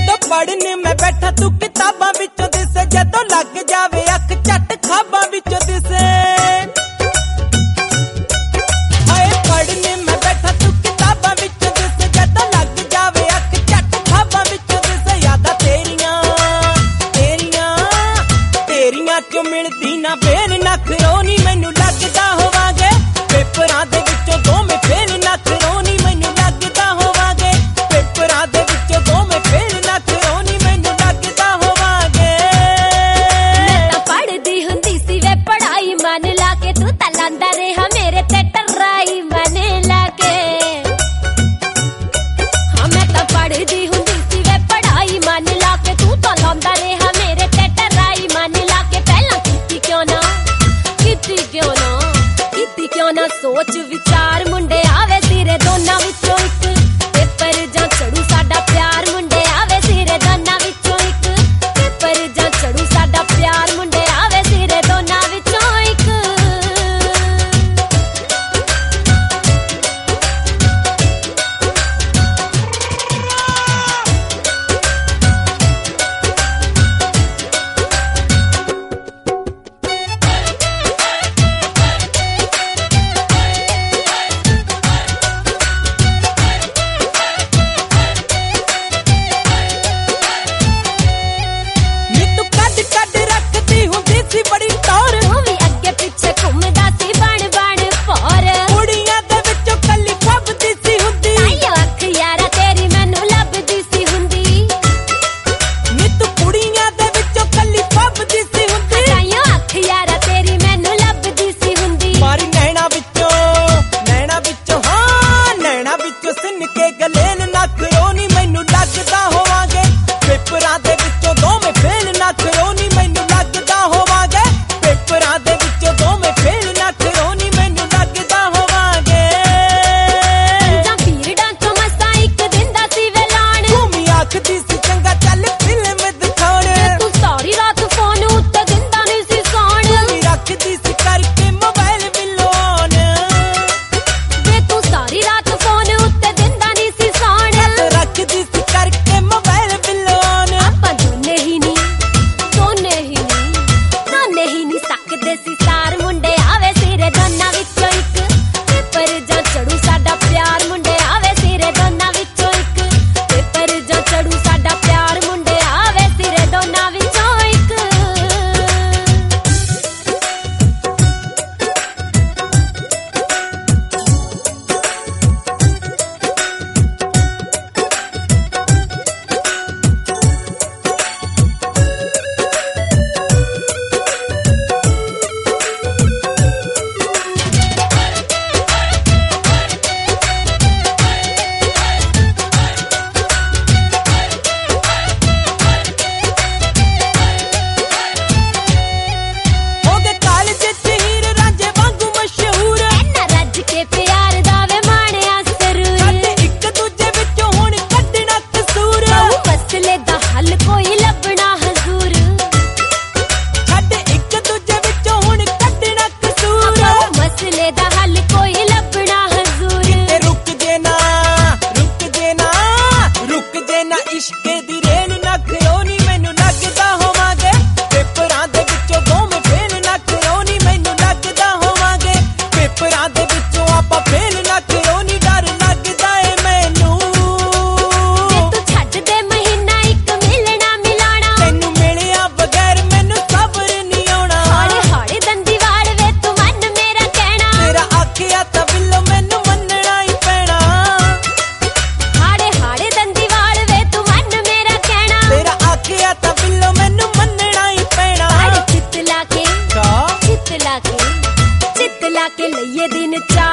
जदों पढ़ने मैं बैठा तू किताबां विचों दिसे, जदों लग जावे अख झट खाबां विचों दिसे। हाय पढ़ने मैं बैठा तू किताबां विचों दिसे, जदों लग जावे अख झट खाबां विचों दिसे। यादां तेरियां तेरियां तेरियां चों मिलदी ना बेल ना खरोनी, मैनू लगदा होवांगे पेपरां दे विचों दोवें फेल ना खरोनी, मैनू लगदा होवांगे पेपरां दे विचों दोवें फेल ना खरोनी, मैनू लगदा होवांगे। मैं तां पढ़दी हुंदी सी वे पढ़ाई मन ला के, तू तां लांदा रहा मेरे ते टर्राई मन ला के। हाँ मैं तां पढ़दी हुंदी सी वे पढ़ाई मन ला के, तू तां लांदा रहा मेरे ते टर्राई मन ला के। पहला कीती क्यों ना कीती क्यों ना कीती क्यों ना सोच विचार, मुंडे आवे सिरे दोनां विचों इक, पेपर जां चढ़ू साडा प्यार, मुंडे आवे सिरे दोनां विचों इक, पेपर जां चढ़ू साडा प्यार, मुंडे आवे सिरे दोनां विचों इक। नी तू कद कद रखदी हुंदी सी बड़ी टौर, तू भी अगे पिछे घुमदा सी बण बण भौर, कुड़ियां दे विचों कल्ली फबदी सी हुंदी। ताइयों अख यारा तेरी मैनू लभदी सी हुंदी, नी तू कुड़ियां दे विचों कल्ली फबदी सी हुंदी। ताइयों अख यारा तेरी मैनू लभदी सी हुंदी। मारी नैना विचों हाँ नैना विचों सिन के गलेन ना खरोनी, मैनू लगदा होवांगे पेपरां दे विचों दोवें फेल ना खरोनी, मैनू लगदा होवांगे पेपरां दे विचों दोवें फेल ना खरोनी, मैनू लगदा होवांगे। जां पीरडां चों मसां इक दिन दा सी वे लाण, भूमि आखदी सी चंगा चल फिल्म दिखाउण, तू सारी रात फोन उत्ते दिंदा नहीं सी सौण। भूमि रखदी सी करके मोबाइल बिलोन, वे तू सारी रात फोन उत्ते दिंदा नहीं सी सौण। रखदी सी करके मोबाइल बिलोन। आपां दोने ही नी सकदे सी सार, मुंडे आवे सिरे दोनां विचों इक, पेपर जां चढ़ू साडा प्यार, मुंडे आवे सिरे दोनां विचों इक, पेपर जां चढ़ू साडा प्यार, मुंडे आवे सिरे दोनां विचों इक। हो गए कॉलेज च हीर रांझे वांगू मशहूर, ऐना रज के प्यार दा वे माणिया सरूर, साडे इक दूजे विचों हुण कड्ढना कसूर। कहूं मसले दा हल कोई लभना हजूर, साडे इक दूजे विचों हुण कड्ढना कसूर। कहूं मसले दा हल कोई लभना हजूर। ते रुक जे ना इश्के दी रेल ना खरोनी, मैनू लगदा होवांगे पेपरां दे विचों दोवें फेल ना खरोनी, मैनू लगदा होवांगे पेपरां दे विचों आपां फेल ना खरोनी, डर लगदा ए मैनू। जे तू छड्ड दे महीना इक मिलना मिलाना, तैनू मिलिया बगैर मैनू सबर नहीं आउणा। हौली हौली दंदी वाड़ वे तू मन मेरा कहना, तेरा आखिया तां बिल्लो मैनू मन्नना ही पैना। हाड़े हाड़े दंदी वाड़ वे तू मन मेरा कहना, तेरा आखिया तां बिल्लो मैनू मन्नना ही पैना। हाड़े चित ला के का चित ला के लइए दिन चा